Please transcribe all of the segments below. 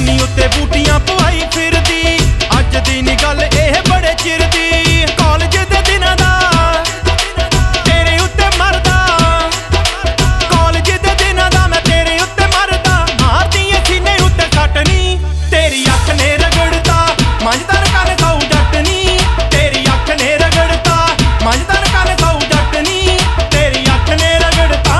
ਜਵਾਨੀ ਉੱਤੇ ਬੂਟੀਆਂ ਪਵਾਈ ਫਿਰਦੀ। ਅੱਜ ਦੀ ਨੀ ਗੱਲ ਇਹ ਬੜੇ ਚਿਰ ਦੀ। ਕਾਲਜ ਦੇ ਦਿਨਾਂ ਦਾ ਤੇਰੇ ਉੱਤੇ ਮਰਦਾ। ਕਾਲਜ ਦੇ ਦਿਨਾਂ ਦਾ ਮੈਂ ਤੇਰੇ ਉੱਤੇ ਮਰਦਾ। ਮਾਰਦੀ ਏ ਸੀਨੇ ਉੱਤੇ ਸੱਟ ਨੀ। ਤੇਰੀ ਅੱਖ ਨੇ ਰਗੜਤਾ ਮੰਝਦਾਰ ਕੰਨ ਖਾਊ ਜੱਟ ਨੀ। ਤੇਰੀ ਅੱਖ ਨੇ ਰਗੜਤਾ ਮੰਝਦਾਰ ਕੰਨ ਖਾਊ ਜੱਟ ਨੀ। ਤੇਰੀ ਅੱਖ ਨੇ ਰਗੜਤਾ।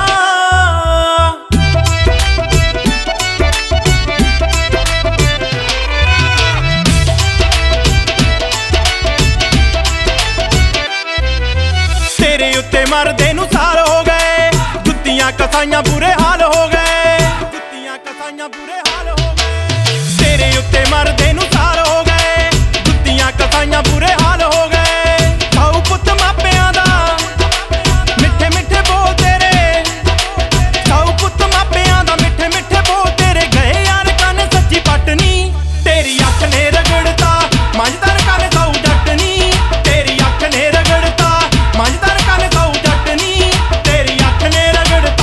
ਤੇਰੇ ਉੱਤੇ ਮਰਦੇ ਨੂੰ ਸਾਲ ਹੋ ਗਏ। ਜੁੱਤੀਆਂ ਕਸਾਈਆਂ ਬੁਰੇ ਹਾਲ ਹੋ ਗਏ। ਜੁੱਤੀਆਂ ਕਸਾਈਆਂ ਬੁਰੇ ਹਾਲ ਹੋ ਗਏ। ਤੇਰੇ ਉੱਤੇ ਮਰਦੇ ਨੂੰ ਸਾਲ ਹੋ ਗਏ। ਜੁੱਤੀਆਂ ਕਸਾਈਆਂ ਬੁਰੇ ਹਾਲ ਹੋ ਗਏ। ਖਾਊ ਪੁੱਤ ਮਾਪਿਆਂ ਦਾ ਮਿੱਠੇ ਮਿੱਠੇ ਬੋਲ ਤੇਰੇ। ਖਾਊ ਪੁੱਤ ਮਾਪਿਆਂ ਦਾ ਮਿੱਠੇ ਮਿੱਠੇ ਬੋਲ ਤੇਰੇ। ਗਏ ਯਾਰ ਕੰਨ ਸੱਚੀ ਪੱਟ ਨੀ। ਤੇਰੀ ਅੱਖ ਨੇ ਰਗੜਤਾ ਮੰਝਦਾਰ ਕੰਨ ਖਾਊ ਜੱਟ ਨੀ। ਤੇਰੀ ਅੱਖ ਨੇ ਰਗੜਤਾ ਮੰਝਦਾਰ ਕੰਨ ਖਾਊ ਜੱਟ ਨੀ। ਤੇਰੀ ਅੱਖ ਨੇ ਰਗੜਤਾ।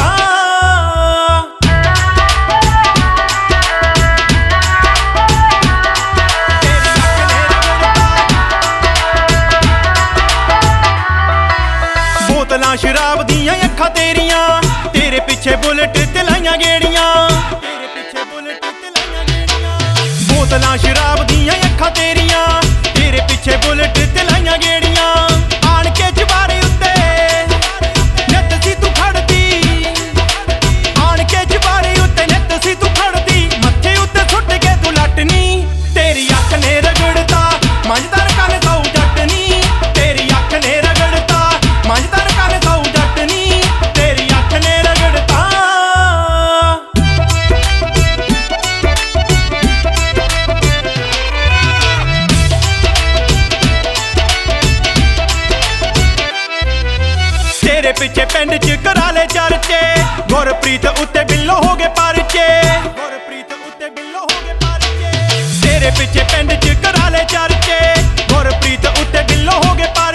ਬੋਤਲਾਂ ਸ਼ਰਾਬ ਦੀਆਂ ਅੱਖਾਂ ਤੇਰੀਆਂ। ਤੇਰੇ ਪਿੱਛੇ ਬੁਲਟ ਤੇ ਲਾਈਆਂ ਗੇੜੀਆਂ। ਤੇਰੇ ਪਿੱਛੇ ਬੁਲਟ ਤੇ ਲਾਈਆਂ ਗੇੜੀਆਂ। ਬੋਤਲਾਂ ਸ਼ਰਾਬ ਦੀਆਂ ਅੱਖਾਂ ਤੇਰੀਆਂ। ਤੇਰੇ ਪਿੱਛੇ ਬੁਲਟ ਤੇ ਲਾਈਆਂ ਗੇੜੀਆਂ। ਆਣ ਕੇ ਜਵਾਰੇ ਉੱਤੇ ਨਿੱਤ ਸੀ ਤੂੰ ਖੜਦੀ। ਆਣ ਕੇ ਜਵਾਰੇ ਉੱਤੇ ਨਿੱਤ ਸੀ ਤੂੰ ਖੜਦੀ। ਮੱਥੇ ਉੱਤੇ ਸੁੱਟ ਕੇ ਤੂੰ ਲੱਟ ਨੀ। ਤੇਰੀ ਅੱਖ ਨੇ ਰਗੜਤਾ ਮੰਝਦਾਰ ਕੰਨ ਖਾਊ ਜੱਟ ਨੀ। ਤੇਰੀ ਅੱਖ ਨੇ ਰਗੜਤਾ ਮੰਝਦਾਰ ਕੰਨ ਖਾਊ ਜੱਟ ਨੀ। ਤੇਰੀ ਅੱਖ ਨੇ ਰਗੜਤਾ। ਤੇਰੇ ਪਿੱਛੇ ਪਿੰਡ 'ਚ ਕਰਾ ਲੈ ਚਰਚੇ। ਗੁਰਪ੍ਰੀਤ ਉੱਤੇ ਬਿੱਲੋ ਹੋ ਗਏ ਪਰਚੇ। ਗੁਰਪ੍ਰੀਤ ਉੱਤੇ ਬਿੱਲੋ ਹੋ ਗਏ ਪਰਚੇ। ਤੇਰੇ ਪਿੱਛੇ ਪਿੰਡ 'ਚ ਕਰਾ ਲੈ ਚਰਚੇ। ਗੁਰਪ੍ਰੀਤ ਉੱਤੇ ਬਿੱਲੋ ਹੋ ਗਏ